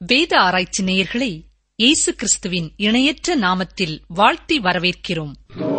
வேத ஆராய்ச்சி நேயர்களை இயேசு கிறிஸ்துவின் இணையற்ற நாமத்தில் வாழ்த்தி வரவேற்கிறோம்.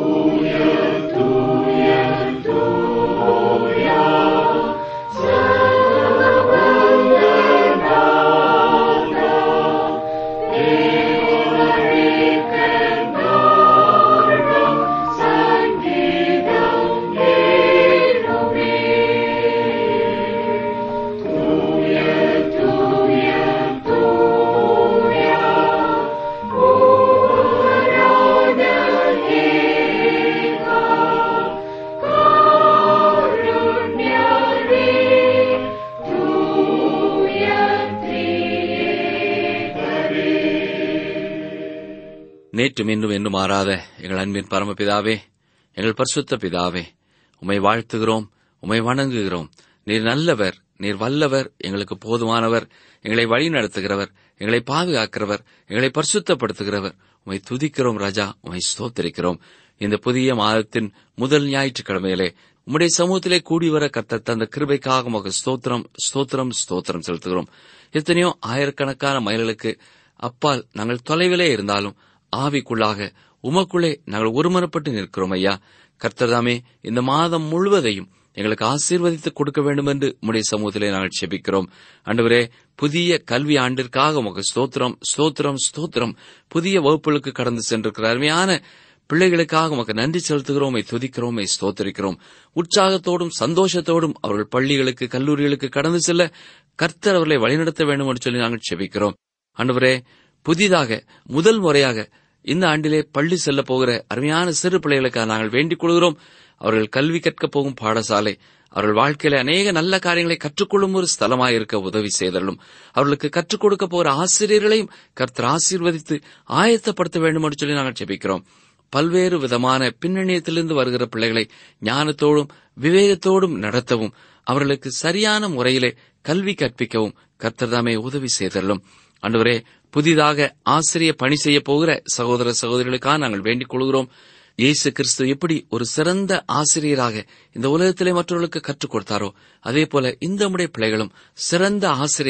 நேற்றும் இன்றும் என்றும் மாறாத எங்கள் அன்பின் பரமபிதாவே, எங்கள் பரிசுத்த பிதாவே, உம்மை வாழ்த்துகிறோம், உம்மை வணங்குகிறோம். நீர் நல்லவர், நீர் வல்லவர், எங்களுக்கு போதுமானவர், எங்களை வழி நடத்துகிறவர், எங்களை பாதுகாக்கிறவர், எங்களை பரிசுத்தப்படுத்துகிறவர். உம்மை துதிக்கிறோம் ராஜா, உம்மை ஸ்தோத்திரிக்கிறோம். இந்த புதிய மாதத்தின் முதல் ஞாயிற்றுக்கிழமையிலே உம்முடைய சமூகத்திலே கூடிவர கர்த்தர் தந்த கிருபைக்காக உமக்கு ஸ்தோத்திரம் ஸ்தோத்திரம் ஸ்தோத்திரம் செலுத்துகிறோம். எத்தனையோ ஆயிரக்கணக்கான மைல்களுக்கு அப்பால் நாங்கள் தொலைவிலே இருந்தாலும் ஆவிக்குள்ளாக உமக்குள்ளே நாங்கள் ஒருமனப்பட்டு நிற்கிறோம் ஐயா. கர்த்தர்தாமே இந்த மாதம் முழுவதையும் எங்களுக்கு ஆசீர்வதித்து கொடுக்க வேண்டும் என்று உம்முடைய சமூகத்திலே நாங்கள் செபிக்கிறோம். ஆண்டவரே, புதிய கல்வி ஆண்டிற்காக உமக்கு ஸ்தோத்திரம் ஸ்தோத்திரம் ஸ்தோத்திரம். புதிய வகுப்புகளுக்கு கடந்து சென்றிருக்கிற அருமையான பிள்ளைகளுக்காக உமக்கு நன்றி செலுத்துகிறோம், துதிக்கிறோம், ஸ்தோத்திரிக்கிறோம். உற்சாகத்தோடும் சந்தோஷத்தோடும் அவர்கள் பள்ளிகளுக்கு கல்லூரிகளுக்கு கடந்து செல்ல கர்த்தர் அவர்களை வழிநடத்த வேண்டும் என்று சொல்லி நாங்கள் செபிக்கிறோம். ஆண்டவரே, புதிதாக முதல் முறையாக இந்த ஆண்டிலே பள்ளி செல்ல போகிற அருமையான சிறு பிள்ளைகளுக்காக நாங்கள் வேண்டிக் கொள்கிறோம். அவர்கள் கல்வி கற்கப் போகும் பாடசாலை அவர்கள் வாழ்க்கையில அநேக நல்ல காரியங்களை கற்றுக்கொள்ளும் ஒரு ஸ்தலமாயிருக்க உதவி செய்தலும். அவர்களுக்கு கற்றுக் கொடுக்க போகிற ஆசிரியர்களையும் கர்த்தர் ஆசீர்வதித்து ஆயத்தப்படுத்த வேண்டும் என்று சொல்லி நாங்கள் ஜெபிக்கிறோம். பல்வேறு விதமான பின்னணியத்திலிருந்து வருகிற பிள்ளைகளை ஞானத்தோடும் விவேகத்தோடும் நடத்தவும் அவர்களுக்கு சரியான முறையிலே கல்வி கற்பிக்கவும் கர்த்தர் தாமே உதவி செய்தலும். ஆண்டவரே, புதிதாக ஆசிரிய பணி செய்ய போகிற சகோதர சகோதரிகளுக்காக நாங்கள் வேண்டிக் கொள்கிறோம். இயேசு கிறிஸ்து எப்படி ஒரு சிறந்த ஆசிரியராக இந்த உலகத்திலே மற்றவர்களுக்கு கற்றுக் கொடுத்தாரோ, அதே போல இந்த நம்முடைய பிள்ளைகளும் சிறந்த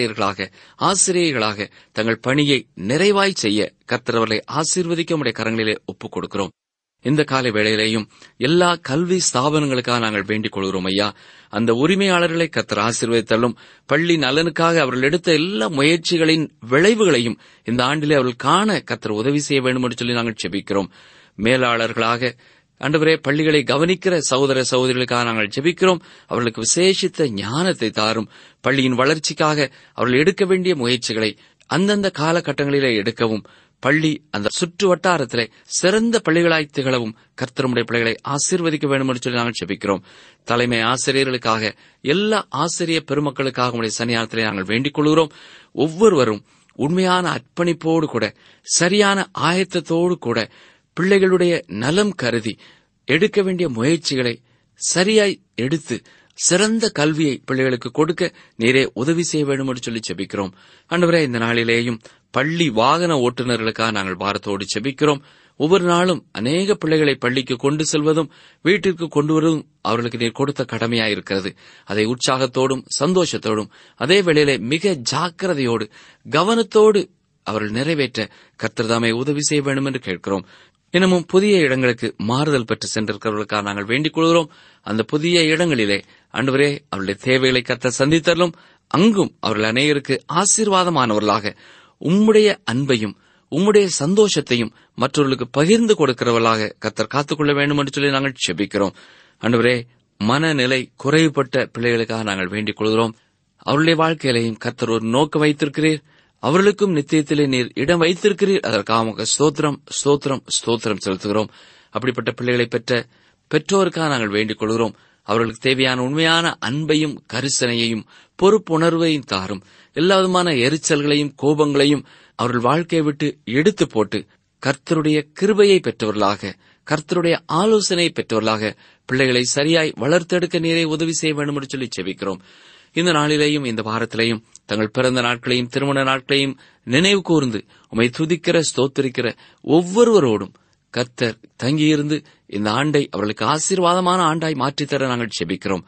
ஆசிரியர்களாக தங்கள் பணியை நிறைவாய் செய்ய கர்த்தர் அவர்களை ஆசீர்வதிக்க நம்முடைய கரங்களிலே ஒப்புக் கொடுக்கிறோம். இந்த காலை வேளையிலேயும் எல்லா கல்வி ஸ்தாபனங்களுக்காக நாங்கள் வேண்டிக் கொள்கிறோம் ஐயா. அந்த உரிமையாளர்களை கர்த்தர் ஆசீர்வதித்தலும், பள்ளி நலனுக்காக அவர்கள் எடுத்த எல்லா முயற்சிகளின் விளைவுகளையும் இந்த ஆண்டிலே அவர்கள் காண கர்த்தர் உதவி செய்ய வேண்டும் என்று சொல்லி நாங்கள் ஜெபிக்கிறோம். மேலாளர்களாக ஆண்டவரே, பள்ளிகளை கவனிக்கிற சகோதர சகோதரிகளுக்காக நாங்கள் ஜெபிக்கிறோம். அவர்களுக்கு விசேஷித்த ஞானத்தை தாரும். பள்ளியின் வளர்ச்சிக்காக அவர்கள் எடுக்க வேண்டிய முயற்சிகளை அந்தந்த காலகட்டங்களிலே எடுக்கவும், பள்ளி அந்த சுற்று வட்டாரத்திலே சிறந்த பள்ளிகளாய் திகழவும் கர்த்தருடைய பிள்ளைகளை ஆசீர்வதிக்க வேண்டும் என்று சொல்லி நாங்கள் ஜெபிக்கிறோம். தலைமை ஆசிரியர்களுக்காக எல்லா ஆசிரியர் பெருமக்களுக்காக உடைய சன்னிதானத்திலே நாங்கள் வேண்டிக் கொள்கிறோம். ஒவ்வொருவரும் உண்மையான அர்ப்பணிப்போடு கூட சரியான ஆயத்தத்தோடு கூட பிள்ளைகளுடைய நலம் கருதி எடுக்க வேண்டிய முயற்சிகளை சரியாய் எடுத்து சிறந்த கல்வியை பிள்ளைகளுக்கு கொடுக்க நீரே உதவி செய்ய வேண்டும் என்று சொல்லி ஜெபிக்கிறோம். ஆண்டவரே, இந்த நாளிலேயும் பள்ளி வாகன ஓட்டுநர்களுக்காக நாங்கள் பாரத்தோடு ஜெபிக்கிறோம். ஒவ்வொரு நாளும் அநேக பிள்ளைகளை பள்ளிக்கு கொண்டு செல்வதும் வீட்டிற்கு கொண்டு வருவதும் அவர்களுக்கு நீர் கொடுத்த கடமையாயிருக்கிறது. அதை உற்சாகத்தோடும் சந்தோஷத்தோடும் அதே வேளையிலே மிக ஜாக்கிரதையோடு கவனத்தோடு அவர்கள் நிறைவேற்ற கர்த்தர்தாமே உதவி செய்ய வேண்டும் என்று கேட்கிறோம். இன்னமும் புதிய இடங்களுக்கு மாறுதல் பெற்று சென்றிருக்கிறவர்களுக்காக நாங்கள் வேண்டிக் கொள்கிறோம். அந்த புதிய இடங்களிலே ஆண்டவரே, அவருடைய தேவைகளை கர்த்தர் சந்தித்தரலும், அங்கும் அவர்கள் அநேகருக்கு ஆசீர்வாதமானவர்களாக உம்முடைய அன்பையும் உம்முடைய சந்தோஷத்தையும் மற்றவர்களுக்கு பகிர்ந்து கொடுக்கிறவர்களாக கர்த்தர் காத்துக்கொள்ள வேண்டும் என்று சொல்லி நாங்கள் ஜெபிக்கிறோம். ஆண்டவரே, மனநிலை குறைவுபட்ட பிள்ளைகளுக்காக நாங்கள் வேண்டிக் கொள்கிறோம். அவருடைய வாழ்க்கையிலையும் கர்த்தர் ஒரு நோக்கம் வைத்திருக்கிறீர். அவர்களுக்கும் நித்தியத்திலே நீர் இடம் வைத்திருக்கிறீர். அதற்காக ஸ்தோத்திரம் ஸ்தோத்திரம் ஸ்தோத்திரம் செலுத்துகிறோம். அப்படிப்பட்ட பிள்ளைகளை பெற்ற பெற்றோருக்காக நாங்கள் வேண்டிக் கொள்கிறோம். அவர்களுக்கு தேவையான உண்மையான அன்பையும் கரிசனையையும் பொறுப்புணர்வையும் தாரும். எல்லா விதமான எரிச்சல்களையும் கோபங்களையும் அவர்கள் வாழ்க்கையை விட்டு எடுத்து போட்டு கர்த்தருடைய கிருபையை பெற்றவர்களாக, கர்த்தருடைய ஆலோசனையை பெற்றவர்களாக பிள்ளைகளை சரியாய் வளர்த்தெடுக்க நீரை உதவி செய்ய வேண்டும் என்று சொல்லி செபிக்கிறோம். இந்த நாளிலேயும் இந்த வாரத்திலேயும் தங்கள் பிறந்த நாட்களையும் திருமண நாட்களையும் நினைவு கூர்ந்து உம்மை துதிக்கிற ஸ்தோத்திரிக்கிற ஒவ்வொருவரோடும் கர்த்தர் தங்கியிருந்து இந்த ஆண்டை அவர்களுக்கு ஆசீர்வாதமான ஆண்டாய் மாற்றித்தர நாங்கள் செபிக்கிறோம்.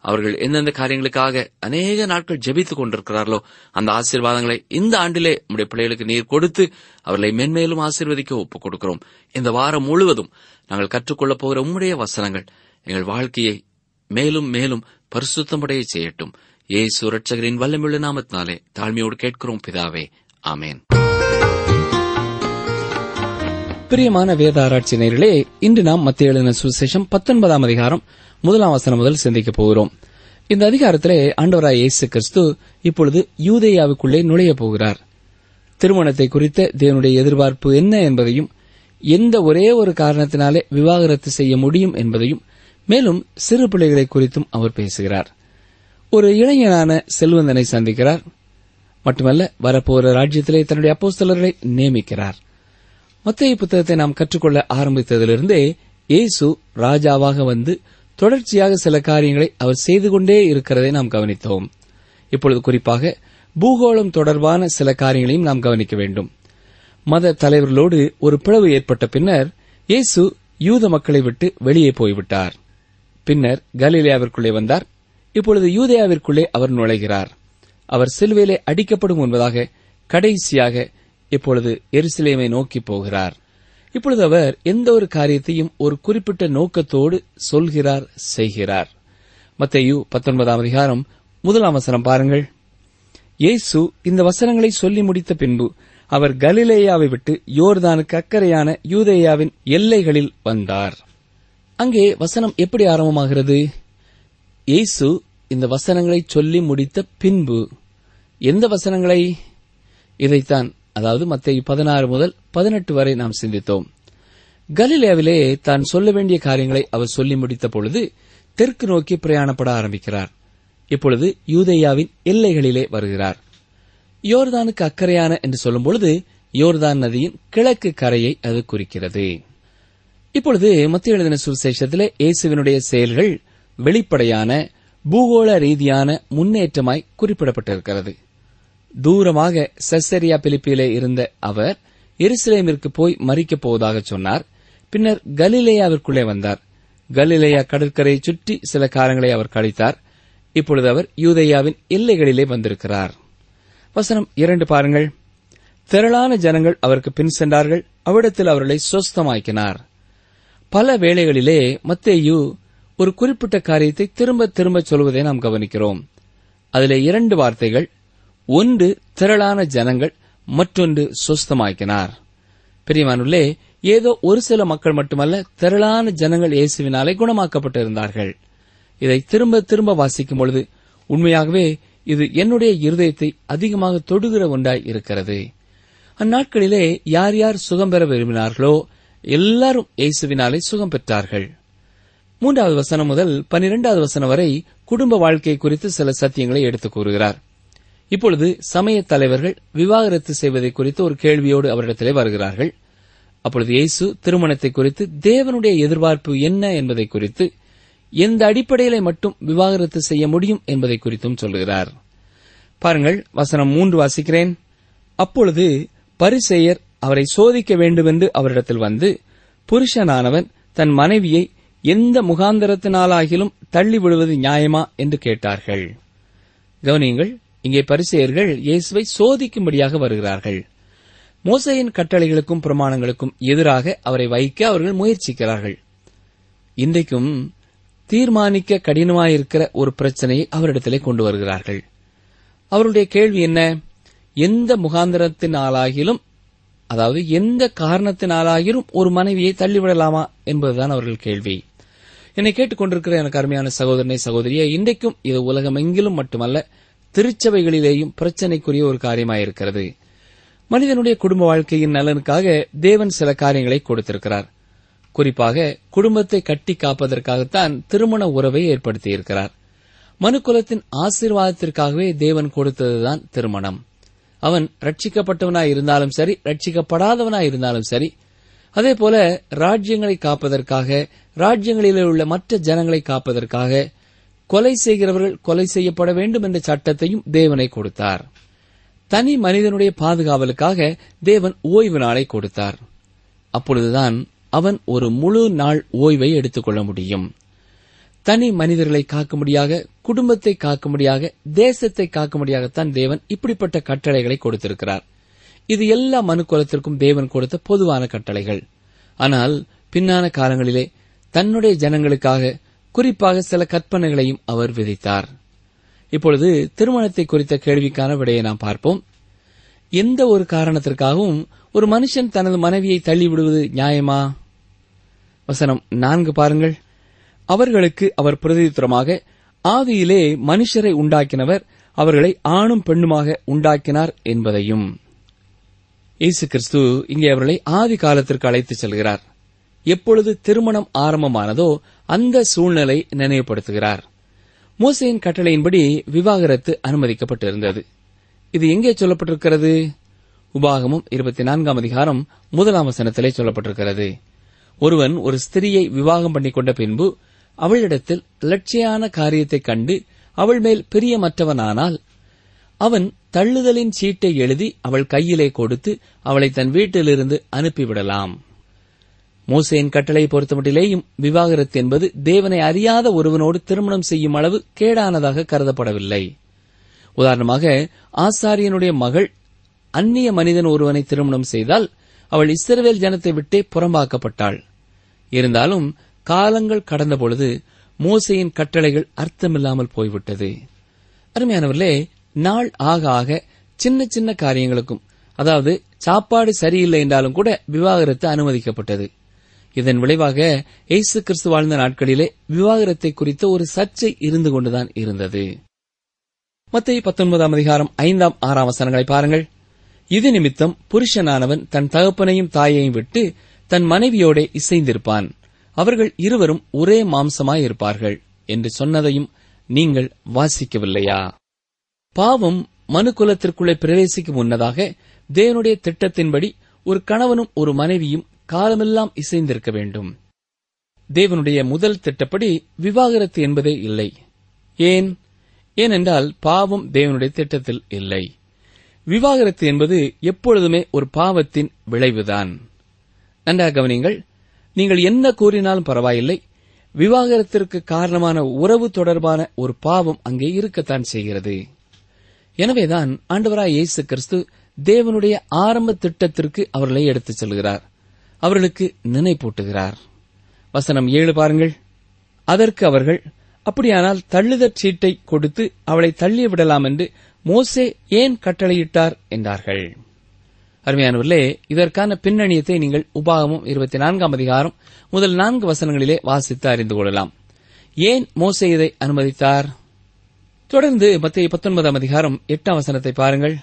அவர்கள் எந்தெந்த காரியங்களுக்காக அநேக நாட்கள் ஜெபித்துக் கொண்டிருக்கிறார்களோ அந்த ஆசீர்வாதங்களை இந்த ஆண்டிலே உம்முடைய பிள்ளைகளுக்கு நீர் கொடுத்து அவர்களை மென்மேலும் ஆசீர்வதிக்க ஒப்புக் கொடுக்கிறோம். இந்த வாரம் முழுவதும் நாங்கள் கற்றுக்கொள்ளப் போகிற உம்முடைய வசனங்கள் எங்கள் வாழ்க்கையை மேலும் மேலும் பரிசுத்தமடைய செய்யட்டும். இயேசு இரட்சகரின் வல்லமையுள்ள நாமத்தினாலே தாழ்மையோடு கேட்கிறோம் பிதாவே, ஆமென். பிரியமான வேத ஆராய்ச்சி நேயர்களே, இன்று நாம் மத்தேயு எழுதின சுவிசேஷம் 19ஆம் அதிகாரம் 1ஆம் வசனம் முதல் சிந்திக்கப் போகிறோம். இந்த அதிகாரத்திலே ஆண்டவராய் இயேசு கிறிஸ்து இப்பொழுது யூதேயாவுக்குள்ளே நுழையப் போகிறார். திருமணத்தை குறித்த தேவனுடைய எதிர்பார்ப்பு என்ன என்பதையும், எந்த ஒரே ஒரு காரணத்தினாலே விவாகரத்து செய்ய முடியும் என்பதையும், மேலும் சிறு பிள்ளைகளை குறித்தும் அவர் பேசுகிறார். ஒரு இளைஞனான செல்வந்தனை சந்திக்கிறார். மட்டுமல்ல, வரப்போகிற ராஜ்யத்திலே தன்னுடைய அப்போஸ்தலர்களை நியமிக்கிறார். மத்தேயு புத்தகத்தை நாம் கற்றுக்கொள்ள ஆரம்பித்ததிலிருந்தே இயேசு ராஜாவாக வந்து தொடர்ச்சியாக சில காரியங்களை அவர் செய்து கொண்டே இருக்கிறதை நாம் கவனித்தோம். இப்பொழுது குறிப்பாக பூகோளம் தொடர்பான சில காரியங்களையும் நாம் கவனிக்க வேண்டும். மத தலைவர்களோடு ஒரு பிளவு ஏற்பட்ட பின்னர் இயேசு யூத மக்களை விட்டு வெளியே போய்விட்டார். பின்னர் கலிலேயாவிற்குள்ளே வந்தார். இப்பொழுது யூதேயாவிற்குள்ளே அவர் நுழைகிறார். அவர் சிலுவையிலே அடிக்கப்படும் என்பதாக கடைசியாக இப்பொழுது எருசலேமை நோக்கி போகிறார். இப்பொழுது அவர் எந்த ஒரு காரியத்தையும் ஒரு குறிப்பிட்ட நோக்கத்தோடு சொல்கிறார், செய்கிறார். மத்தேயு 19ஆம் அதிகாரம் 1ஆம் வசனம் பாருங்கள். இயேசு இந்த வசனங்களை சொல்லி முடித்த பின்பு அவர் கலிலேயாவை விட்டு யோர்தானுக்கு அக்கறையான யூதேயாவின் எல்லைகளில் வந்தார். அங்கே வசனம் எப்படி ஆரம்பமாகிறது? இயேசு இந்த வசனங்களை சொல்லி முடித்த பின்பு. எந்த வசனங்களை? இதைத்தான், அதாவது மத்தேயு 16 முதல் 18 வரை நாம் சிந்தித்தோம். கலிலேயாவிலே தான் சொல்ல வேண்டிய காரியங்களை அவர் சொல்லி முடித்த பொழுது தெற்கு நோக்கி பிரயாணப்பட ஆரம்பிக்கிறார். இப்பொழுது யூதேயாவின் எல்லைகளிலே வருகிறார். யோர்தானுக்கு அக்கறையான என்று சொல்லும் பொழுது யோர்தான் நதியின் கிழக்கு கரையை அது குறிக்கிறது. இப்பொழுது மத்தேயு எழுதின சுவிசேஷத்திலே இயேசுவினுடைய செயல்கள் வெளிப்படையான பூகோள ரீதியான முன்னேற்றமாய் குறிப்பிடப்பட்டிருக்கிறது. தூரமாக செசரியா பிலிப்பியிலே இருந்த அவர் எருசலேமிற்கு போய் மரிக்கப் போவதாக சொன்னார். பின்னர் கலிலேயாவிற்குள்ளே வந்தார். கலிலேயா கடற்கரையை சுற்றி சில காலங்களை அவர் கழித்தார். இப்பொழுது அவர் யூதேயாவின் எல்லைகளிலே வந்திருக்கிறார். வசனம் 2 பாருங்கள். திரளான ஜனங்கள் அவருக்கு பின் சென்றார்கள். அவ்விடத்தில் அவர்களை சொஸ்தமாக்கினார். பல வேளைகளிலே மத்தேயு ஒரு குறிப்பிட்ட காரியத்தை திரும்ப திரும்ப சொல்வதை நாம் கவனிக்கிறோம். அதிலே 2 வார்த்தைகள், ஒன்று திரளான ஜனங்கள், மற்றொன்று சொஸ்தமாக்கினார். பிரியமானவர்களே, ஏதோ ஒரு சில மக்கள் மட்டுமல்ல, திரளான ஜனங்கள் இயேசுவினாலே குணமாக்கப்பட்டிருந்தார்கள். இதை திரும்ப திரும்ப வாசிக்கும் பொழுது உண்மையாகவே இது என்னுடைய இருதயத்தை அதிகமாக தொடுகிற ஒன்றாய் இருக்கிறது. அந்நாட்களிலே யார் யார் சுகம் பெற விரும்பினார்களோ எல்லாரும் இயேசுவினாலே சுகம் பெற்றார்கள். 3வது வசனம் முதல் 12வது வசனம் வரை குடும்ப வாழ்க்கை குறித்து சில சத்தியங்களை எடுத்துக் கூறுகிறார். இப்பொழுது சமய தலைவர்கள் விவாகரத்து செய்வதை குறித்து ஒரு கேள்வியோடு அவரிடத்திலே வருகிறார்கள். அப்பொழுது இயேசு திருமணத்தை குறித்து தேவனுடைய எதிர்பார்ப்பு என்ன என்பதை குறித்து, எந்த அடிப்படையிலே மட்டும் விவாகரத்து செய்ய முடியும் என்பதை குறித்தும் சொல்லுகிறார். பாருங்கள், வசனம் 3 வாசிக்கிறேன். அப்பொழுது பரிசேயர் அவரை சோதிக்க வேண்டுமென்று அவரிடத்தில் வந்து, புருஷனானவன் தன் மனைவியை எந்த முகாந்தரத்தினாலாகிலும் தள்ளிவிடுவது நியாயமா என்று கேட்டார்கள். கவனியுங்கள், இங்கே பரிசேயர்கள் இயேசுவை சோதிக்கும்படியாக வருகிறார்கள். மோசேயின் கட்டளைகளுக்கும் பிரமாணங்களுக்கும் எதிராக அவரை வைக்க அவர்கள் முயற்சிக்கிறார்கள். இன்றைக்கும் தீர்மானிக்க கடினமாயிருக்கிற ஒரு பிரச்சனையை அவரிடத்திலே கொண்டு வருகிறார்கள். அவருடைய கேள்வி என்ன? எந்த முகாந்தரத்தினாலாகிலும், அதாவது எந்த காரணத்தினாலாகிலும் ஒரு மனைவியை தள்ளிவிடலாமா என்பதுதான் அவர்கள் கேள்வி. என்னை கேட்டுக் கொண்டிருக்கிற எனக்கு அருமையான சகோதரனை, சகோதரியே, இன்றைக்கும் இது உலகமெங்கிலும் மட்டுமல்ல, திருச்சபைகளிலேயும் பிரச்சனைக்குரிய ஒரு காரியமாயிருக்கிறது. மனிதனுடைய குடும்ப வாழ்க்கையின் நலனுக்காக தேவன் சில காரியங்களை கொடுத்திருக்கிறார். குறிப்பாக குடும்பத்தை கட்டி காப்பதற்காகத்தான் திருமண உறவை ஏற்படுத்தியிருக்கிறார். மனுக்குலத்தின் ஆசீர்வாதத்திற்காகவே தேவன் கொடுத்ததுதான் திருமணம். அவன் ரட்சிக்கப்பட்டவனாய் இருந்தாலும் சரி, ரட்சிக்கப்படாதவனாய் இருந்தாலும் சரி, அதேபோல ராஜ்யங்களை காப்பதற்காக, ராஜ்யங்களிலே உள்ள மற்ற ஜனங்களை காப்பதற்காக, கொலை செய்கிறவர்கள் கொலை செய்யப்பட வேண்டும் என்ற சட்டத்தையும் தேவனை கொடுத்தார். தனி மனிதனுடைய பாதுகாவலுக்காக தேவன் ஓய்வு நாளை கொடுத்தார். அப்பொழுதுதான் அவன் ஒரு முழு நாள் ஓய்வை எடுத்துக்கொள்ள முடியும். தனி மனிதர்களை காக்கும்படியாக, குடும்பத்தை காக்கும்படியாக, தேசத்தை காக்கும்படியாகத்தான் தேவன் இப்படிப்பட்ட கட்டளைகளை கொடுத்திருக்கிறார். இது எல்லா மனுக்குலத்திற்கும் தேவன் கொடுத்த பொதுவான கட்டளைகள். ஆனால் பின்னான காலங்களிலே தன்னுடைய ஜனங்களுக்காக குறிப்பாக சில கற்பனைகளையும் அவர் விதித்தார். இப்பொழுது திருமணத்தை குறித்த கேள்விக்கான விடையை நாம் பார்ப்போம். எந்த ஒரு காரணத்திற்காகவும் ஒரு மனுஷன் தனது மனைவியை தள்ளிவிடுவது நியாயமா? வசனம் 4 பாருங்கள். அவர்களுக்கு அவர் பிரதியுத்தரமாக, ஆதியிலே மனுஷரை உண்டாக்கினவர் அவர்களை ஆணும் பெண்ணுமாக உண்டாக்கினார் என்பதையும். இயேசு கிறிஸ்து இங்கே அவர்களை ஆதி காலத்திற்கு அழைத்துச் செல்கிறார். எப்பொழுது திருமணம் ஆரம்பமானதோ அந்த சூழ்நிலை நினைவுபடுத்துகிறார். மோசேயின் கட்டளையின்படி விவாகரத்து அனுமதிக்கப்பட்டிருந்தது. இது எங்கே சொல்லப்பட்டிருக்கிறது? உபாகமம் 24 அதிகாரம் 1 வசனத்திலே சொல்லப்பட்டிருக்கிறது. ஒருவன் ஒரு ஸ்திரியை விவாகம் பண்ணிக்கொண்ட பின்பு அவளிடத்தில் லட்சியான காரியத்தைக் கண்டு அவள் மேல் பிரியமற்றவனானால் அவன் தள்ளுதலின் சீட்டை எழுதி அவள் கையிலே கொடுத்து அவளை தன் வீட்டிலிருந்து அனுப்பிவிடலாம். மோசேயின் கட்டளை பொறுத்தமட்டிலேயும் விவாகரத்து என்பது தேவனை அறியாத ஒருவனோடு திருமணம் செய்யும் அளவு கேடானதாக கருதப்படவில்லை. உதாரணமாக, ஆசாரியனுடைய மகள் அந்நிய மனிதன் ஒருவனை திருமணம் செய்தால் அவள் இஸ்ரவேல் ஜனத்தை விட்டே புறம்பாக்கப்பட்டாள். இருந்தாலும் காலங்கள் கடந்தபொழுது மோசேயின் கட்டளைகள் அர்த்தமில்லாமல் போய்விட்டது. அருமையானவர்களே, நாள் ஆக ஆக சின்ன சின்ன காரியங்களுக்கும், அதாவது சாப்பாடு சரியில்லை என்றாலும் கூட விவாகரத்து அனுமதிக்கப்பட்டது. இதன் விளைவாக இயேசு கிறிஸ்து வாழ்ந்த நாட்களிலே விவாகரத்தை குறித்த ஒரு சர்ச்சை இருந்து கொண்டுதான் இருந்தது. மத்தேயு 19 அதிகாரம் 5, 6 வசனங்களை பாருங்கள். இது நிமித்தம் புருஷனானவன் தன் தகப்பனையும் தாயையும் விட்டு தன் மனைவியோட இசைந்திருப்பான், அவர்கள் இருவரும் ஒரே மாம்சமாயிருப்பார்கள் என்று சொன்னதையும் நீங்கள் வாசிக்கவில்லையா? பாவம் மனுக்குலத்திற்குள்ளே பிரவேசிக்கும் முன்னதாக தேவனுடைய திட்டத்தின்படி ஒரு கணவனும் ஒரு மனைவியும் காலமெல்லாம் இசைந்திருக்க வேண்டும். தேவனுடைய முதல் திட்டப்படி விவாகரத்து என்பதே இல்லை. ஏனென்றால் பாவம் தேவனுடைய திட்டத்தில் இல்லை. விவாகரத்து என்பது எப்பொழுதுமே ஒரு பாவத்தின் விளைவுதான். நன்றாக கவனியுங்கள். நீங்கள் என்ன கூறினாலும் பரவாயில்லை, விவாகரத்திற்கு காரணமான உறவு தொடர்பான ஒரு பாவம் அங்கே இருக்கத்தான் செய்கிறது. எனவேதான் ஆண்டவராய் இயேசு கிறிஸ்து தேவனுடைய ஆரம்ப திட்டத்திற்கு அவர்களை எடுத்துச் செல்கிறார், அவர்களுக்கு நினைப்பூட்டுகிறார். வசனம் 7 பாருங்கள். அதற்கு அவர்கள், அப்படியானால் தள்ளுதற் சீட்டை கொடுத்து அவளை தள்ளிவிடலாம் என்று மோசே ஏன் கட்டளையிட்டார் என்றார்கள். அருமையானவர்களே, இதற்கான பின்னணியத்தை நீங்கள் உபாகமம் 24 அதிகாரம் முதல் 4 வசனங்களிலே வாசித்து அறிந்து கொள்ளலாம். ஏன் மோசே இதை அனுமதித்தார்? தொடர்ந்து மத்தேயு 19 அதிகாரம் 8 வசனத்தை பாருங்கள்.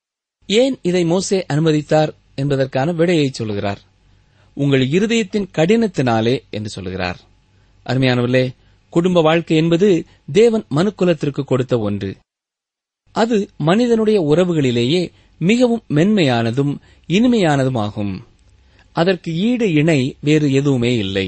ஏன் இதை மோசே அனுமதித்தார் என்பதற்கான விடையை சொல்லுகிறார். உங்கள் இருதயத்தின் கடினத்தினாலே என்று சொல்லுகிறார். அருமையானவர்களே, குடும்ப வாழ்க்கை என்பது தேவன் மனுக்குலத்திற்கு கொடுத்த ஒன்று. அது மனிதனுடைய உறவுகளிலேயே மிகவும் மென்மையானதும் இனிமையானதுமாகும். அதற்கு ஈடு இணை வேறு எதுவுமே இல்லை.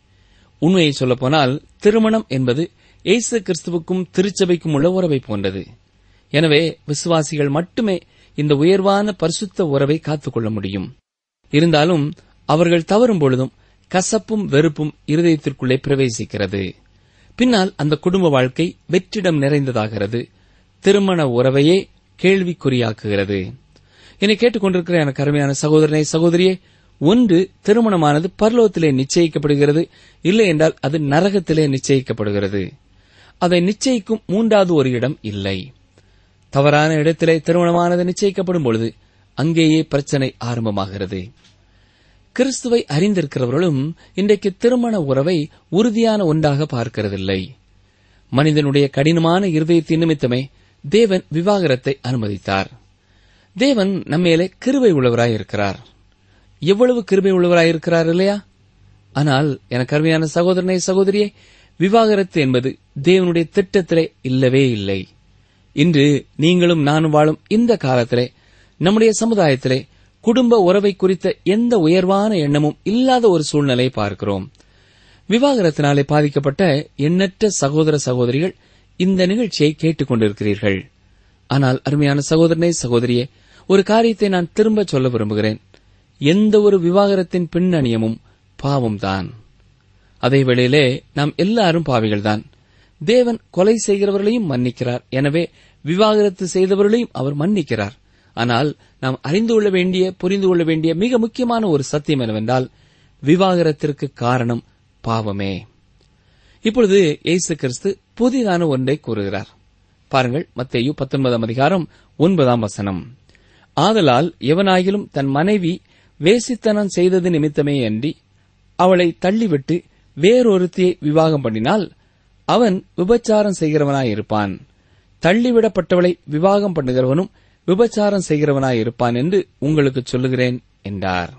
உண்மையை சொல்லப்போனால் திருமணம் என்பது இயேசு கிறிஸ்துவுக்கும் திருச்சபைக்கும் உள்ள உறவை போன்றது. எனவே விசுவாசிகள் மட்டுமே இந்த உயர்வான பரிசுத்த உறவை காத்துக்கொள்ள முடியும். இருந்தாலும் அவர்கள் தவறும் பொழுதும் கசப்பும் வெறுப்பும் இருதயத்திற்குள்ளே பிரவேசிக்கிறது. பின்னால் அந்த குடும்ப வாழ்க்கை வெற்றிடம் நிறைந்ததாகிறது. திருமண உறவையே கேள்விக்குறியாக்குகிறது. என்னை கேட்டுக்கொண்டிருக்கிற எனக்கு அருமையான சகோதரனை சகோதரியே, ஒன்று திருமணமானது பரலோகத்திலே நிச்சயிக்கப்படுகிறது, இல்லை என்றால் அது நரகத்திலே நிச்சயிக்கப்படுகிறது. அதை நிச்சயிக்கும் மூன்றாவது ஒரு இடம் இல்லை. தவறான இடத்திலே திருமணமானது நிச்சயிக்கப்படும் பொழுது அங்கேயே பிரச்சனை ஆரம்பமாகிறது. கிறிஸ்துவை அறிந்திருக்கிறவர்களும் இன்றைக்கு திருமண உறவை உறுதியான ஒன்றாக பார்க்கிறதில்லை. மனிதனுடைய கடினமான இருதயத்தின் நிமித்தமே தேவன் விவாகரத்தை அனுமதித்தார். தேவன் நம்மேலே கிருபை உள்ளவராயிருக்கிறார். எவ்வளவு கிருபை உள்ளவராயிருக்கிறார் இல்லையா? ஆனால் எனக்கு அருமையான சகோதரனே சகோதரியே, விவாகரத்து என்பது தேவனுடைய திட்டத்திலே இல்லவே இல்லை. இன்று நீங்களும் நானும் வாழும் இந்த காலத்திலே நம்முடைய சமுதாயத்திலே குடும்ப உறவை குறித்த எந்த உயர்வான எண்ணமும் இல்லாத ஒரு சூழ்நிலையை பார்க்கிறோம். விவாகரத்தினாலே பாதிக்கப்பட்ட எண்ணற்ற சகோதர சகோதரிகள் இந்த நிகழ்ச்சியை கேட்டுக் கொண்டிருக்கிறீர்கள். ஆனால் அருமையான சகோதரனே சகோதரியே, ஒரு காரியத்தை நான் திரும்ப சொல்ல விரும்புகிறேன். எந்த ஒரு விவாகரத்தின் பின்னணியமும் பாவம்தான். அதே வேளையிலே நாம் எல்லாரும் பாவிகள்தான். தேவன் கொலை செய்கிறவர்களையும் மன்னிக்கிறார். எனவே விவாகரத்து செய்தவர்களையும் அவர் மன்னிக்கிறார். ஆனால் நாம் அறிந்து கொள்ள வேண்டிய, புரிந்து கொள்ள வேண்டிய மிக முக்கியமான ஒரு சத்தியம் என்னவென்றால், விவாகரத்திற்கு காரணம் பாவமே. இப்பொழுது இயேசு கிறிஸ்து புதிதான ஒன்றை கூறுகிறார். பாருங்கள், மத்தேயு 19:9. ஆதலால் எவனாகிலும் தன் மனைவி வேசித்தனம் செய்தது நிமித்தமே அன்றி அவளை தள்ளிவிட்டு வேறொருத்தியை விவாகம் பண்ணினால் அவன் விபச்சாரம் செய்கிறவனாயிருப்பான். தள்ளிவிடப்பட்டவளை விவாகம் பண்ணுகிறவனும் விபச்சாரம் செய்கிறவனாயிருப்பான் என்று உங்களுக்கு சொல்லுகிறேன் என்றார்.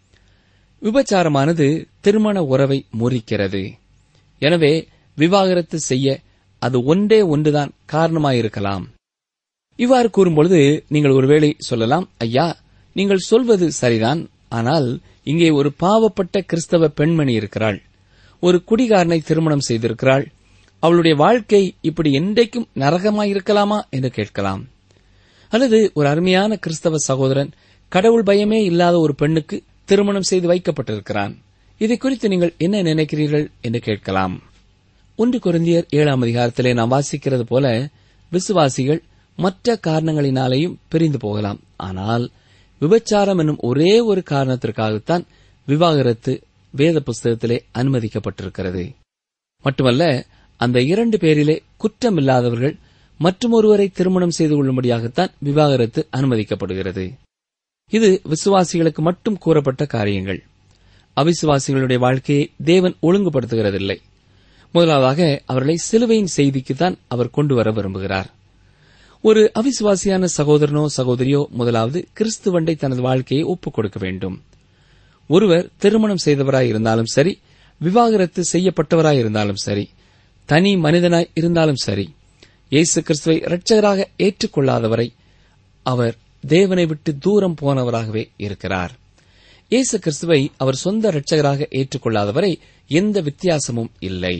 விபச்சாரமானது திருமண உறவை முறிக்கிறது. எனவே விவாகரத்து செய்ய அது ஒன்றே ஒன்றுதான் காரணமாயிருக்கலாம். இவ்வாறு கூறும்பொழுது நீங்கள் ஒருவேளை சொல்லலாம், ஐயா, நீங்கள் சொல்வது சரிதான். ஆனால் இங்கே ஒரு பாவப்பட்ட கிறிஸ்தவ பெண்மணி இருக்கிறாள். ஒரு குடிகாரனை திருமணம் செய்திருக்கிறாள். அவளுடைய வாழ்க்கை இப்படி என்றைக்கும் நரகமாயிருக்கலாமா என்று கேட்கலாம். அல்லது ஒரு அருமையான கிறிஸ்தவ சகோதரன் கடவுள் பயமே இல்லாத ஒரு பெண்ணுக்கு திருமணம் செய்து வைக்கப்பட்டிருக்கிறான். இதை குறித்து நீங்கள் என்ன நினைக்கிறீர்கள் என்று கேட்கலாம். 1 கொரிந்தியர் 7 நாம் வாசிக்கிறது போல விசுவாசிகள் மற்ற காரணங்களினாலேயும் பிரிந்து போகலாம். ஆனால் விபச்சாரம் என்னும் ஒரே ஒரு காரணத்திற்காகத்தான் விவாகரத்து வேத புஸ்தகத்திலே அனுமதிக்கப்பட்டிருக்கிறது. மட்டுமல்ல, அந்த 2 பேரிலே குற்றமில்லாதவர்கள் மற்றொருவரை திருமணம் செய்து கொள்ளும்படியாகத்தான் விவாகரத்து அனுமதிக்கப்படுகிறது. இது விசுவாசிகளுக்கு மட்டும் கூறப்பட்ட காரியங்கள். அவிசுவாசிகளுடைய வாழ்க்கையை தேவன் ஒழுங்குபடுத்துகிறதில்லை. முதலாவதாக அவர்களை சிலுவையின் செய்திக்குத்தான் அவர் கொண்டு வர விரும்புகிறார். ஒரு அவிசுவாசியான சகோதரனோ சகோதரியோ முதலாவது கிறிஸ்துவண்டை தனது வாழ்க்கையை ஒப்புக் கொடுக்க வேண்டும். ஒருவர் திருமணம் செய்தவராய் இருந்தாலும் சரி, விவாகரத்து செய்யப்பட்டவராய் இருந்தாலும் சரி, தனி மனிதனாய் இருந்தாலும் சரி, இயேசு கிறிஸ்துவை இரட்சகராக ஏற்றுக்கொள்ளாதவரை அவர் தேவனை விட்டு தூரம் போனவராகவே இருக்கிறார். இயேசு கிறிஸ்துவை அவர் சொந்த இரட்சகராக ஏற்றுக்கொள்ளாதவரை எந்த வித்தியாசமும் இல்லை.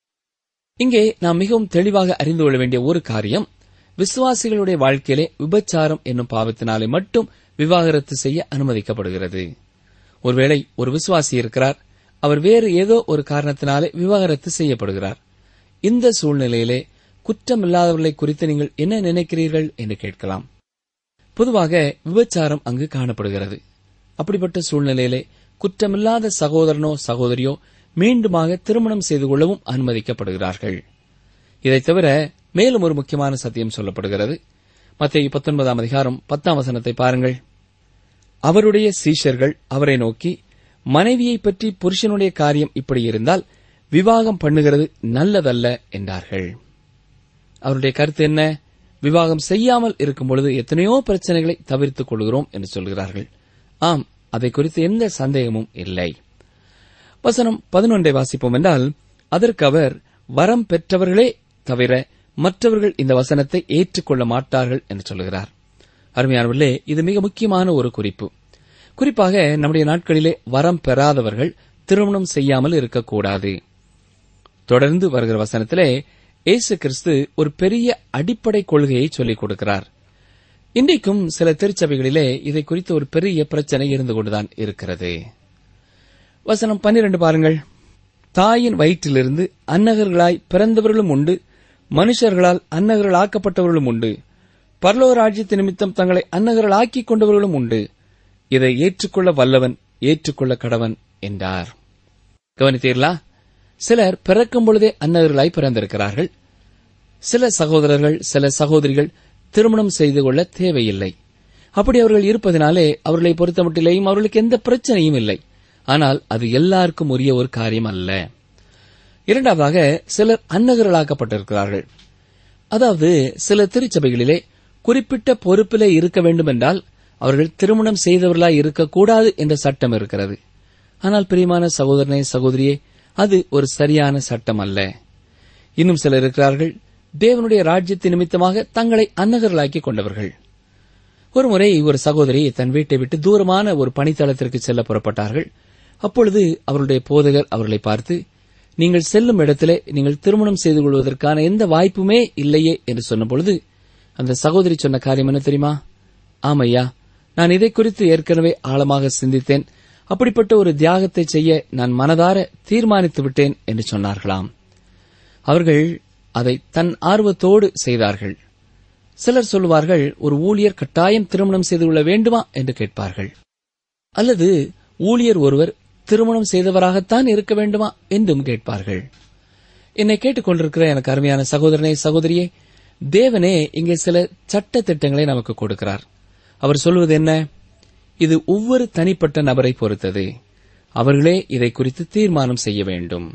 இங்கே நாம் மிகவும் தெளிவாக அறிந்து கொள்ள வேண்டிய ஒரு காரியம், விசுவாசிகளுடைய வாழ்க்கையிலே விபச்சாரம் என்னும் பாவத்தினாலே மட்டும் விவாகரத்து செய்ய அனுமதிக்கப்படுகிறது. ஒருவேளை ஒரு விசுவாசி இருக்கிறார், அவர் வேறு ஏதோ ஒரு காரணத்தினாலே விவாகரத்து செய்யப்படுகிறார். இந்த சூழ்நிலையிலே குற்றமில்லாதவர்களை குறித்து நீங்கள் என்ன நினைக்கிறீர்கள் என்று கேட்கலாம். பொதுவாக விபச்சாரம் அங்கு காணப்படுகிறது. அப்படிப்பட்ட சூழ்நிலையிலே குற்றமில்லாத சகோதரனோ சகோதரியோ மீண்டுமாக திருமணம் செய்து கொள்ளவும் அனுமதிக்கப்படுகிறார்கள். இதைத் தவிர மேலும் ஒரு முக்கியமான சத்தியம் சொல்லப்படுகிறது. மத்தேயு 19:10 பாருங்கள். அவருடைய சீஷர்கள் அவரை நோக்கி, மனைவியை பற்றி புருஷனுடைய காரியம் இப்படி இருந்தால் விவாகம் பண்ணுகிறது நல்லதல்ல என்றார்கள். அவருடைய கருத்து என்ன? விவாகம் செய்யாமல் இருக்கும் பொழுது எத்தனையோ பிரச்சனைகளை தவிர்த்துக் கொள்கிறோம் என்று சொல்கிறார்கள். ஆம், அதை குறித்து எந்த சந்தேகமும் இல்லை. வசனம் 11 வாசிப்போம் என்றால், அதற்கு அவர், வரம் பெற்றவர்களே தவிர மற்றவர்கள் இந்த வசனத்தை ஏற்றுக்கொள்ள மாட்டார்கள் என்று சொல்கிறார். அருமையானவர்களே, இது மிக முக்கியமான ஒரு குறிப்பு. குறிப்பாக நம்முடைய நாட்களிலே வரம் பெறாதவர்கள் திருமணம் செய்யாமல் இருக்கக்கூடாது. தொடர்ந்து வருகிற வசனத்திலே இயேசு கிறிஸ்து ஒரு பெரிய அடிப்படை கொள்கையை சொல்லிக் கொடுக்கிறார். இன்றைக்கும் சில திருச்சபைகளிலே இதை குறித்து ஒரு பெரிய பிரச்சனை இருந்து கொண்டுதான் இருக்கிறது. வசனம் 12 பாருங்கள். தாயின் வயிற்றிலிருந்து அன்னகர்களாய் பிறந்தவர்களும் உண்டு, மனுஷர்களால் அன்னகர்கள் ஆக்கப்பட்டவர்களும் உண்டு, பரலோக ராஜ்யத்து நிமித்தம் தங்களை அன்னகர்கள் ஆக்கிக் கொண்டவர்களும் உண்டு. இதை ஏற்றுக்கொள்ள வல்லவன் ஏற்றுக்கொள்ள கடவன் என்றார். கவனித்தீர்களா? சிலர் பிறக்கும் பொழுதே அன்னகர்களாய் பிறந்திருக்கிறார்கள். சில சகோதரர்கள், சில சகோதரிகள் திருமணம் செய்து கொள்ள தேவையில்லை. அப்படி அவர்கள் இருப்பதனாலே அவர்களை பொறுத்தமட்டிலேயும் அவர்களுக்கு எந்த பிரச்சனையும் இல்லை. ஆனால் அது எல்லாருக்கும் உரிய ஒரு காரியம் அல்ல. இரண்டாவதாக, சிலர் அன்னகர்களாக்கப்பட்டிருக்கிறார்கள். அதாவது சில திருச்சபைகளிலே குறிப்பிட்ட பொறுப்பிலே இருக்க வேண்டும் என்றால் அவர்கள் திருமணம் செய்தவர்களாய் இருக்கக்கூடாது என்ற சட்டம் இருக்கிறது. ஆனால் பிரியமான சகோதரனே, சகோதரியே, அது ஒரு சரியான சட்டம் அல்ல. இன்னும் சிலர் இருக்கிறார்கள், தேவனுடைய ராஜ்யத்தின் நிமித்தமாக தங்களை அன்னகர்களாக்கிக் கொண்டவர்கள். ஒருமுறை ஒரு சகோதரி தன் வீட்டை விட்டு தூரமான ஒரு பணித்தளத்திற்கு செல்ல புறப்பட்டார்கள். அப்பொழுது அவருடைய போதகர் அவர்களை பார்த்து, நீங்கள் செல்லும் இடத்திலே நீங்கள் திருமணம் செய்து கொள்வதற்கான எந்த வாய்ப்புமே இல்லையே என்று சொன்னபொழுது அந்த சகோதரி சொன்ன காரியம் என்ன தெரியுமா? ஆமையா, நான் இதை குறித்து ஏற்கனவே ஆழமாக சிந்தித்தேன். அப்படிப்பட்ட ஒரு தியாகத்தை செய்ய நான் மனதார தீர்மானித்து விட்டேன் என்று சொன்னார்களாம். அவர்கள் அதை தன் ஆர்வத்தோடு செய்தார்கள். சிலர் சொல்லுவார்கள், ஒரு ஊழியர் கட்டாயம் திருமணம் செய்து கொள்ள வேண்டுமா என்று கேட்பார்கள். அல்லது ஊழியர் ஒருவர் திருமணம் செய்தவராகத்தான் இருக்க வேண்டுமா என்றும் கேட்பார்கள். என்னை கேட்டுக்கொண்டிருக்கிற எனக்கு அருமையான சகோதரனே, சகோதரியே, தேவனே இங்கே சில சட்ட திட்டங்களை நமக்கு கொடுக்கிறார். அவர் சொல்வது என்ன? இது ஒவ்வொரு தனிப்பட்ட நபரை பொறுத்தது. அவர்களே இதை குறித்து தீர்மானம் செய்ய வேண்டும்.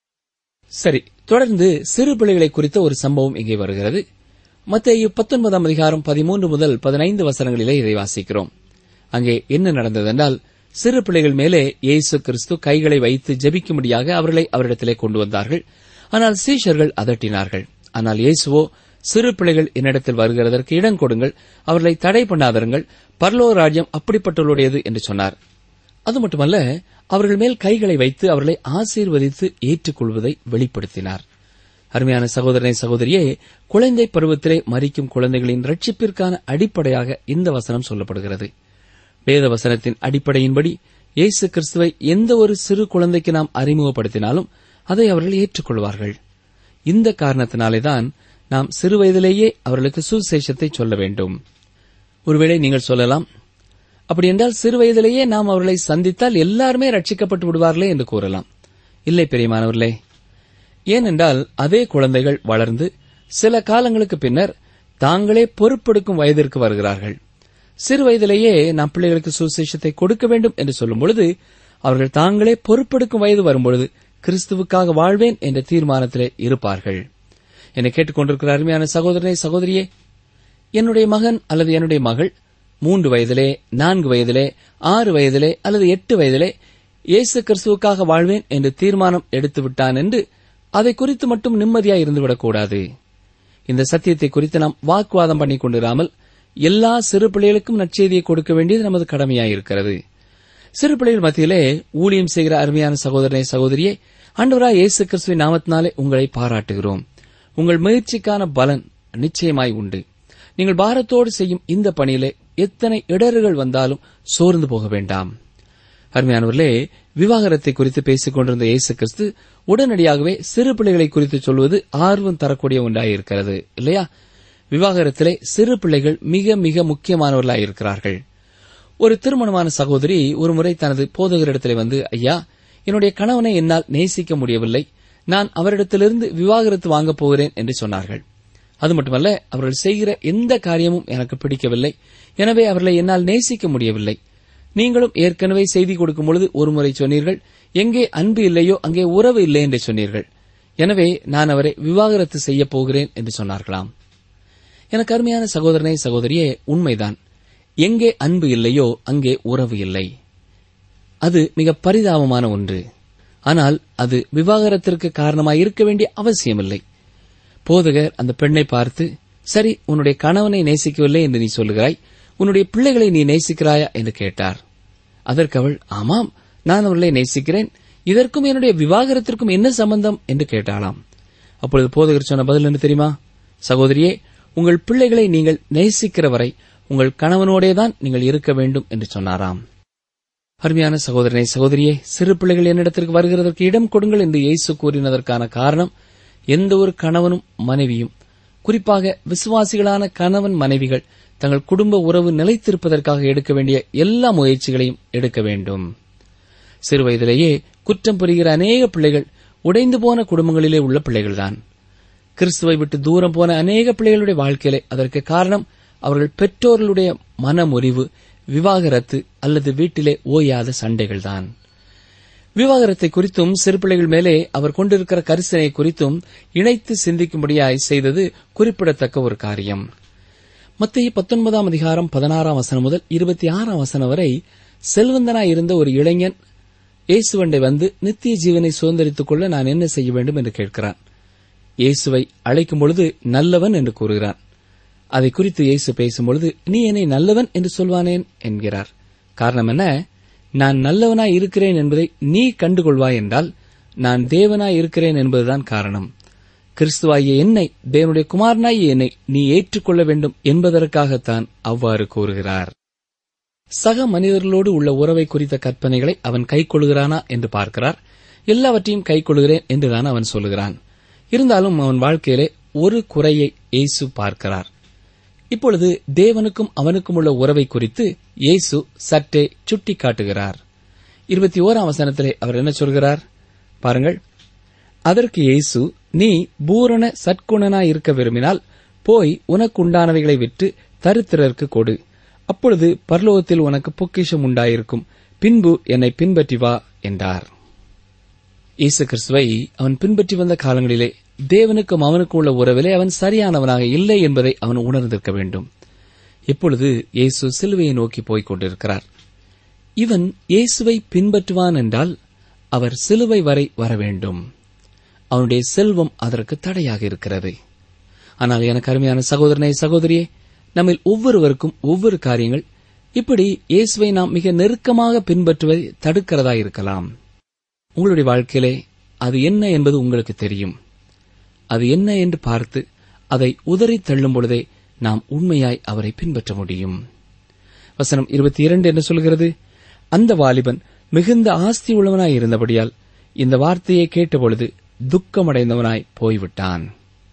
சரி, தொடர்ந்து சிறு பிள்ளைகளை குறித்த ஒரு சம்பவம் இங்கே வருகிறது. மத்தேயு 19 அதிகாரம் 13 முதல் 15 வசனங்களிலே இதை வாசிக்கிறோம். அங்கே என்ன நடந்ததென்றால், சிறு பிள்ளைகள் மேலே இயேசு கிறிஸ்து கைகளை வைத்து ஜெபிக்கும்படியாக அவர்களை அவரிடத்திலே கொண்டு வந்தார்கள். ஆனால் சீஷர்கள் அதட்டினார்கள். ஆனால் இயேசுவோ, சிறு பிள்ளைகள் என்னிடத்தில் வருகிறதற்கு இடம் கொடுங்கள், அவர்களை தடை பண்ணாதருங்கள், பரலோக ராஜ்யம் அப்படிப்பட்டவர்களுடையது என்று சொன்னார். அது மட்டுமல்ல, அவர்கள் மேல் கைகளை வைத்து அவர்களை ஆசீர்வதித்து ஏற்றுக்கொள்வதை வெளிப்படுத்தினார். அருமையான சகோதரனை, சகோதரியே, குழந்தை பருவத்திலே மரிக்கும் குழந்தைகளின் ரட்சிப்பிற்கான அடிப்படையாக இந்த வசனம் சொல்லப்படுகிறது. வேத வசனத்தின் அடிப்படையின்படி இயேசு கிறிஸ்துவை எந்த ஒரு சிறு குழந்தைக்கு நாம் அறிமுகப்படுத்தினாலும் அதை அவர்கள் ஏற்றுக்கொள்வார்கள். இந்த காரணத்தினாலேதான் நாம் சிறு வயதிலேயே அவர்களுக்கு சுவிசேஷத்தை சொல்ல வேண்டும். ஒருவேளை நீங்கள் சொல்லலாம், அப்படியென்றால் சிறு வயதிலேயே நாம் அவர்களை சந்தித்தால் எல்லாருமே ரட்சிக்கப்பட்டு விடுவார்களே என்று கூறலாம். இல்லை பிரியமானவர்களே, ஏனென்றால் அதே குழந்தைகள் வளர்ந்து சில காலங்களுக்கு பின்னர் தாங்களே பொறுப்பெடுக்கும் வயதிற்கு வருகிறார்கள். சிறு வயதிலேயே நாம் பிள்ளைகளுக்கு சுவிசேஷத்தை கொடுக்க வேண்டும் என்று சொல்லும் பொழுது அவர்கள் தாங்களே பொறுப்பெடுக்கும் வயது வரும்பொழுது கிறிஸ்துவுக்காக வாழ்வேன் என்ற தீர்மானத்திலே இருப்பார்கள். என்னை கேட்டுக்கொண்டிருக்கிற அருமையான சகோதரனே, சகோதரியே, என்னுடைய மகன் அல்லது என்னுடைய மகள் 3 வயதிலே, 4 வயதிலே, 6 வயதிலே அல்லது 8 வயதிலே இயேசு கிறிஸ்துவுக்காக வாழ்வேன் என்று தீர்மானம் எடுத்துவிட்டான் என்று அதை குறித்து மட்டும் நிம்மதியாய் இருந்துவிடக்கூடாது. இந்த சத்தியத்தை குறித்து நாம் வாக்குவாதம் பண்ணிக் கொண்டிராமல் எல்லா சிறு பிள்ளைகளுக்கும் நற்செய்தியை கொடுக்க வேண்டியது நமது கடமையாயிருக்கிறது. சிறு பிள்ளைகள் மத்தியிலே ஊழியம் செய்கிற அருமையான சகோதரனே, சகோதரியே, ஆண்டவராய் இயேசு கிறிஸ்துவின் நாமத்தினாலே உங்களை பாராட்டுகிறோம். உங்கள் முயற்சிக்கான பலன் நிச்சயமாய் உண்டு. நீங்கள் பாரத்தோடு செய்யும் இந்த பணியிலே எத்தனை இடர்கள் வந்தாலும் சோர்ந்து போக வேண்டாம். அருமையானவர்களே, விவாகரத்தை குறித்து பேசிக் கொண்டிருந்த இயேசு கிறிஸ்து உடனடியாகவே சிறு பிள்ளைகளை குறித்து சொல்வது ஆர்வம் தரக்கூடிய ஒன்றாயிருக்கிறது, இல்லையா? விவாகரத்திலே சிறு பிள்ளைகள் மிக மிக முக்கியமானவர்களாயிருக்கிறார்கள். ஒரு திருமணமான சகோதரி ஒருமுறை தனது போதகரிடத்திலே வந்து, ஐயா, என்னுடைய கணவனை என்னால் நேசிக்க முடியவில்லை, நான் அவரிடத்திலிருந்து விவாகரத்து வாங்கப் போகிறேன் என்று சொன்னார்கள். அது மட்டுமல்ல, அவர்கள் செய்கிற எந்த காரியமும் எனக்கு பிடிக்கவில்லை, எனவே அவர்களை என்னால் நேசிக்க முடியவில்லை. நீங்களும் ஏற்கனவே செய்தி கொடுக்கும் பொழுது ஒருமுறை சொன்னீர்கள், எங்கே அன்பு இல்லையோ அங்கே உறவு இல்லை என்று சொன்னீர்கள். எனவே நான் அவரை விவாகரத்து செய்யப் போகிறேன் என்று சொன்னார்களாம். எனக்கு அருமையான சகோதரனே, சகோதரியே, உண்மைதான். எங்கே அன்பு இல்லையோ அங்கே உறவு இல்லை. அது மிக பரிதாபமான ஒன்று. ஆனால் அது விவாகரத்திற்கு காரணமாய் இருக்க வேண்டிய அவசியமில்லை. போதகர் அந்த பெண்ணை பார்த்து, சரி, உன்னுடைய கணவனை நேசிக்கவில்லை என்று நீ சொல்லுகிறாய், உன்னுடைய பிள்ளைகளை நீ நேசிக்கிறாயா என்று கேட்டார். அதற்கு அவள், ஆமாம், நான் அவர்களை நேசிக்கிறேன், இதற்கும் என்னுடைய விவாகரத்திற்கும் என்ன சம்பந்தம் என்று கேட்டாளாம். அப்பொழுது போதகர் சொன்ன பதில் என்ன தெரியுமா? சகோதரியே, உங்கள் பிள்ளைகளை நீங்கள் நேசிக்கிற வரை உங்கள் கணவனோடேதான் நீங்கள் இருக்க வேண்டும் என்று சொன்னாராம். அருமையான சகோதரனை, சகோதரியே, சிறு பிள்ளைகள் என்னிடத்திற்கு வருகிறதற்கு இடம் கொடுங்கள் என்று இயேசு கூறினதற்கான காரணம், எந்த ஒரு கணவனும் மனைவியும், குறிப்பாக விசுவாசிகளான கணவன் மனைவிகள் தங்கள் குடும்ப உறவு நிலைத்திருப்பதற்காக எடுக்க வேண்டிய எல்லா முயற்சிகளையும் எடுக்க வேண்டும். சிறுவயதிலேயே குற்றம் புரிகிற அநேக பிள்ளைகள் உடைந்து போன குடும்பங்களிலே உள்ள பிள்ளைகள்தான். கிறிஸ்துவை விட்டு தூரம் போன அநேக பிள்ளைகளுடைய வாழ்க்கையிலே அதற்கு காரணம் அவர்கள் பெற்றோர்களுடைய மனமுறிவு, விவாகரத்து அல்லது வீட்டிலே ஓயாத சண்டைகள்தான். விவாகரத்தை குறித்தும் சிறு பிள்ளைகள் மேலே அவர் கொண்டிருக்கிற கரிசனை குறித்தும் இணைத்து சிந்திக்கும்படியாய் செய்தது குறிப்பிடத்தக்க ஒரு காரியம். மத்தேயு 19 அதிகாரம் 16 வசனம் முதல் 26 வசனம் வரை செல்வந்தனாய் இருந்த ஒரு இளைஞன் இயேசுவண்டை வந்து நித்திய ஜீவனை சுதந்திரித்துக் கொள்ள நான் என்ன செய்ய வேண்டும் என்று கேட்கிறான். இயேசுவை அழைக்கும் பொழுது நல்லவன் என்று கூறுகிறான். அதை குறித்து இயேசு பேசும்பொழுது, நீ என்னை நல்லவன் என்று சொல்வானேன் என்கிறார். காரணம் என்ன? நான் நல்லவனாய் இருக்கிறேன் என்பதை நீ கண்டுகொள்வாய் என்றால் நான் தேவனாய் இருக்கிறேன் என்பதுதான் காரணம். கிறிஸ்துவாகிய என்னை, தேவனுடைய குமாரனாகிய என்னை நீ ஏற்றுக்கொள்ள வேண்டும் என்பதற்காகத்தான் அவ்வாறு கூறுகிறார். சக மனிதர்களோடு உள்ள உறவை குறித்த கற்பனைகளை அவன் கைக்கொள்கிறானா என்று பார்க்கிறார். எல்லாவற்றையும் கைக்கொள்கிறேன் என்றுதான் அவன் சொல்லுகிறான். இருந்தாலும் அவன் வாழ்க்கையிலே ஒரு குறையை இயேசு பார்க்கிறார். இப்பொழுது தேவனுக்கும் அவனுக்கும் உள்ள உறவை குறித்து இயேசு சற்றே சுட்டிக்காட்டுகிறார். 21ஆம் வசனத்திலே அவர் என்ன சொல்கிறார் பாருங்கள். அதற்கு இயேசு, நீ பூரண சற்குணனாயிருக்க விரும்பினால் போய் உனக்குண்டானவைகளை விற்று தரித்திரருக்கு கொடு, அப்பொழுது பரலோகத்தில் உனக்கு பொக்கிஷம் உண்டாயிருக்கும், பின்பு என்னை பின்பற்றி வா என்றார். இயேசு கிறிஸ்துவை அவன் பின்பற்றி வந்த காலங்களிலே தேவனுக்கும் அவனுக்கும் உள்ள உறவிலே அவன் சரியானவனாக இல்லை என்பதை அவன் உணர்ந்திருக்க வேண்டும். இப்பொழுது இயேசு சிலுவையை நோக்கி போய்க் கொண்டிருக்கிறார். இவன் இயேசுவை பின்பற்றுவான் என்றால் அவர் சிலுவை வரை வர வேண்டும். அவனுடைய செல்வம் அதற்கு தடையாக இருக்கிறது. ஆனால் எனக்கு அருமையான சகோதரனே, சகோதரியே, நம்மில் ஒவ்வொருவருக்கும் ஒவ்வொரு காரியங்கள் இப்படி இயேசுவை நாம் மிக நெருக்கமாக பின்பற்றுவதை தடுக்கிறதா இருக்கலாம். உங்களுடைய வாழ்க்கையிலே அது என்ன என்பது உங்களுக்கு தெரியும். அது என்ன என்று பார்த்து அதை உதறி தள்ளும் பொழுதே நாம் உண்மையாய் அவரை பின்பற்ற முடியும். வசனம் 22 என்ன சொல்கிறது? அந்த வாலிபன் மிகுந்த ஆஸ்தி உள்ளவனாய் இருந்தபடியால் இந்த வார்த்தையை கேட்டபொழுது துக்கமடைந்தவனாய் போய்விட்டான்.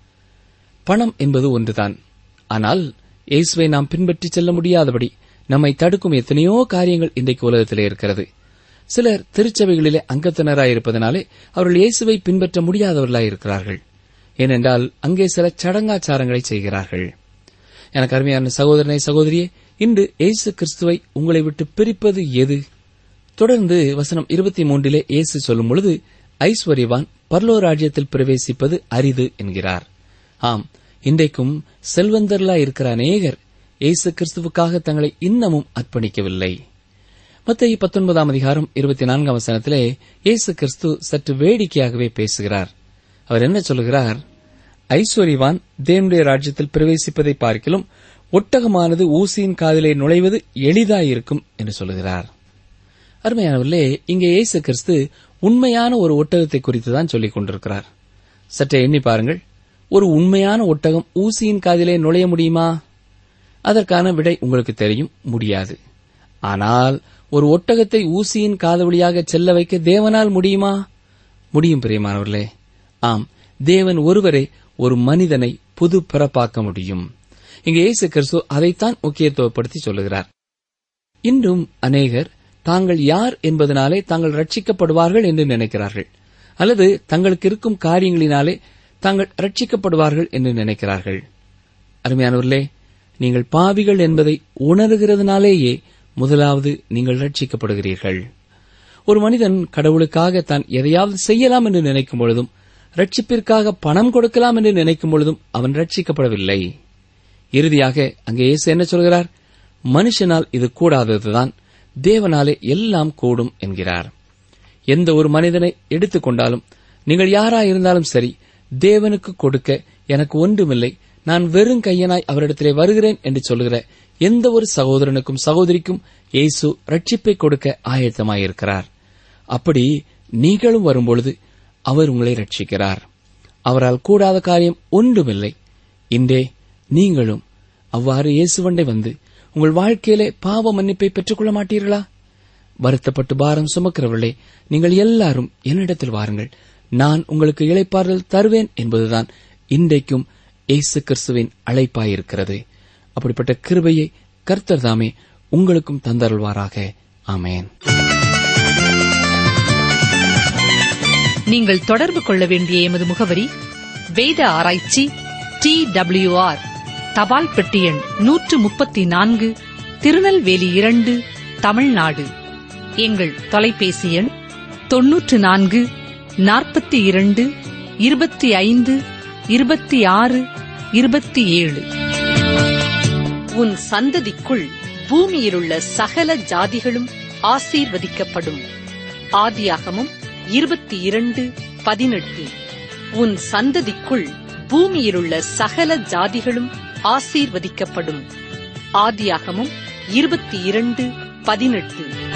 பணம் என்பது ஒன்றுதான். ஆனால் இயேசுவை நாம் பின்பற்றி செல்ல முடியாதபடி நம்மை தடுக்கும் எத்தனையோ காரியங்கள் இன்றைக்கு உலகத்திலே இருக்கிறது. சிலர் திருச்சபைகளிலே அங்கத்தினராயிருப்பதனாலே அவர்கள் இயேசுவை பின்பற்ற முடியாதவர்களாயிருக்கிறார்கள். ஏனென்றால் அங்கே சில சடங்காச்சாரங்களை செய்கிறார்கள். எனக்கு அருமையான சகோதரனை, சகோதரியே, இன்று இயேசு கிறிஸ்துவை உங்களை விட்டு பிரிப்பது எது? தொடர்ந்து வசனம் 23 இயேசு சொல்லும் பொழுது, ஐஸ்வர்யவான் பரலோக ராஜ்யத்தில் பிரவேசிப்பது அரிது என்கிறார். ஆம், இன்றைக்கும் செல்வந்தர்களாயிருக்கிற அநேகர் இயேசு கிறிஸ்துவுக்காக தங்களை இன்னமும் அர்ப்பணிக்கவில்லை. மத்தேயு 19ஆம் அதிகாரம் 24ஆம் வசனத்திலே இயேசு கிறிஸ்து சற்று வேடிக்கையாகவே பேசுகிறார். அவர் என்ன சொல்கிறார்? ஐஸ்வர்யவான் தேவனுடைய ராஜ்யத்தில் பிரவேசிப்பதை பார்க்கிலும் ஒட்டகமானது ஊசியின் காதிலே நுழைவது எளிதாயிருக்கும் என்று சொல்கிறார். அருமையானவர்களே, இங்கே இயேசு கிறிஸ்து உண்மையான ஒரு ஒட்டகத்தை குறித்துதான் சொல்லிக் கொண்டிருக்கிறார். சற்றே எண்ணி பாருங்கள். ஒரு உண்மையான ஒட்டகம் ஊசியின் காதிலே நுழைய முடியுமா? அதற்கான விடை உங்களுக்கு தெரியும், முடியாது. ஆனால் ஒரு ஒட்டகத்தை ஊசியின் காது வழியாக செல்ல வைக்க தேவனால் முடியுமா? முடியும் பிரியமானவர்களே. ஆம், தேவன் ஒருவரே ஒரு மனிதனை புது பிறப்பாக்க முடியும். இங்கே இயேசு கிறிஸ்து அதைத்தான் முக்கியத்துவப்படுத்தி சொல்லுகிறார். இன்றும் அநேகர் தாங்கள் யார் என்பதனாலே தாங்கள் ரட்சிக்கப்படுவார்கள் என்று நினைக்கிறார்கள், அல்லது தங்களுக்கு இருக்கும் காரியங்களினாலே தாங்கள் ரட்சிக்கப்படுவார்கள் என்று நினைக்கிறார்கள். அருமையானவர்களே, நீங்கள் பாவிகள் என்பதை உணர்கிறதுனாலேயே முதலாவது நீங்கள் ரட்சிக்கப்படுகிறீர்கள். ஒரு மனிதன் கடவுளுக்காக தான் எதையாவது செய்யலாம் என்று நினைக்கும் பொழுதும், ரட்சிப்பிற்காக பணம் கொடுக்கலாம் என்று நினைக்கும் பொழுதும் அவன் ரட்சிக்கப்படவில்லை. இறுதியாக அங்கே இயேசு என்ன சொல்கிறார்? மனுஷனால் இது கூடாததுதான், தேவனாலே எல்லாம் கூடும் என்கிறார். எந்த ஒரு மனிதனை எடுத்துக்கொண்டாலும், நீங்கள் யாராயிருந்தாலும் சரி, தேவனுக்கு கொடுக்க எனக்கு ஒன்றுமில்லை, நான் வெறும் கையனாய் அவரிடத்திலே வருகிறேன் என்று சொல்லுகிற எந்த ஒரு சகோதரனுக்கும் சகோதரிக்கும் இயேசு ரட்சிப்பை கொடுக்க ஆயத்தமாயிருக்கிறார். அப்படி நீங்களும் வரும்பொழுது அவர் உங்களை ரட்சிக்கிறார். அவரால் கூடாத காரியம் ஒன்றுமில்லை. இன்றே நீங்களும் அவ்வாறு இயேசுவண்டை வந்து உங்கள் வாழ்க்கையிலே பாவ மன்னிப்பை பெற்றுக் கொள்ள மாட்டீர்களா? வருத்தப்பட்டு பாரம் சுமக்கிறவர்களே, நீங்கள் எல்லாரும் என்னிடத்தில் வாருங்கள், நான் உங்களுக்கு இளைப்பாறுதல் தருவேன் என்பதுதான் இன்றைக்கும் இயேசு கிறிஸ்துவின் அழைப்பாயிருக்கிறது. அப்படிப்பட்ட கிருபையை கர்த்தர் தாமே உங்களுக்கும் தந்தருள்வாராக. ஆமென். நீங்கள் தொடர்பு கொள்ள வேண்டிய எமது முகவரி: வேத ஆராய்ச்சி TWR, தபால் பெட்டி எண் 134, திருநெல்வேலி 2, தமிழ்நாடு. எங்கள் தொலைபேசி எண் 94 42 25 26 27. உன் சந்ததிக்குள் பூமியிலுள்ள சகல ஜாதிகளும் ஆசீர்வதிக்கப்படும். ஆதியாகமம் 22:18. உன் சந்ததிக்குள் பூமியிலுள்ள சகல ஜாதிகளும் ஆசீர்வதிக்கப்படும். ஆதியாகமம் 22:18.